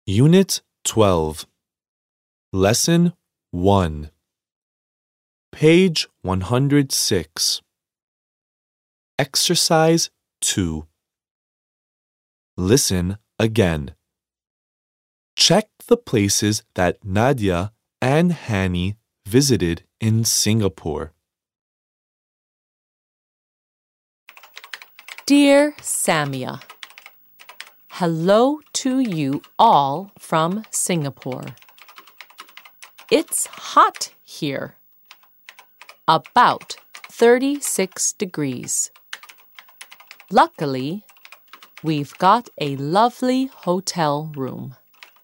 Unit 12, Lesson 1, Page 106. Exercise 2. Listen again. Check the places that Nadia and Hani visited in Singapore. Dear Samia, hello to you all from Singapore. It's hot here, about 36 degrees. Luckily, we've got a lovely hotel room.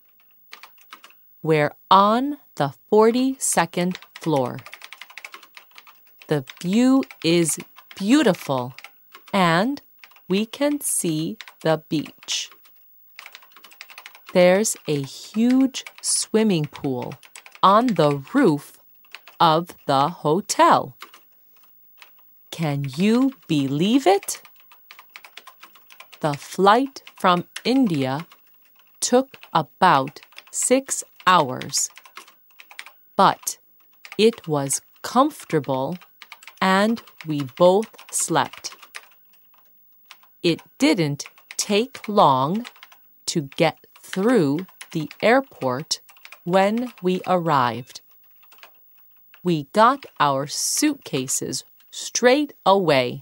We're on the 42nd floor. The view is beautiful and we can see the beach. There's a huge swimming pool on the roof of the hotel. Can you believe it? The flight from India took about 6 hours, but it was comfortable and we both slept. It didn't take long to get through the airport when we arrived. We got our suitcases straight away.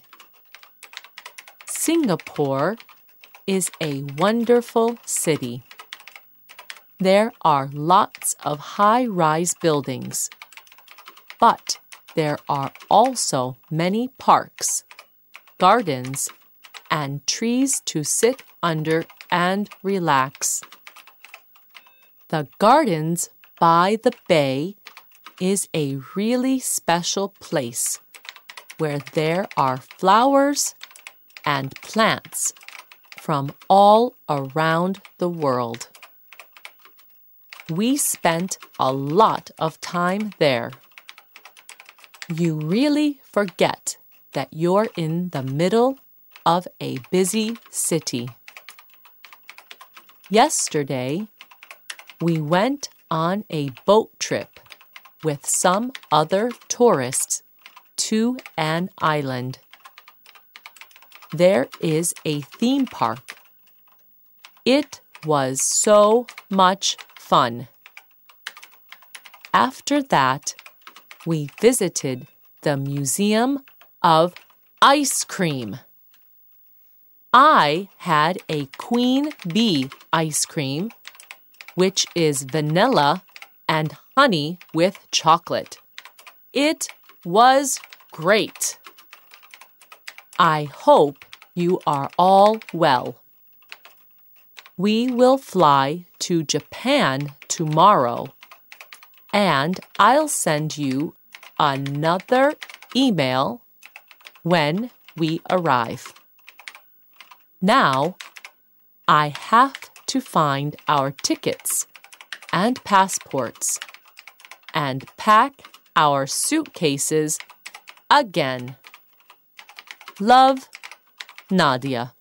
Singapore is a wonderful city. There are lots of high-rise buildings, but there are also many parks, gardens, and trees to sit under and relax. The gardens by the bay is a really special place where there are flowers and plants from all around the world. We spent a lot of time there. You really forget that you're in the middle of a busy city. Yesterday, we went on a boat trip with some other tourists to an island. There is a theme park. It was so much fun. After that, we visited the Museum of Ice Cream. I had a queen bee ice cream, which is vanilla and honey with chocolate. It was great. I hope you are all well. We will fly to Japan tomorrow, and I'll send you another email when we arrive. Now, I have to find our tickets and passports and pack our suitcases again. Love, Nadia.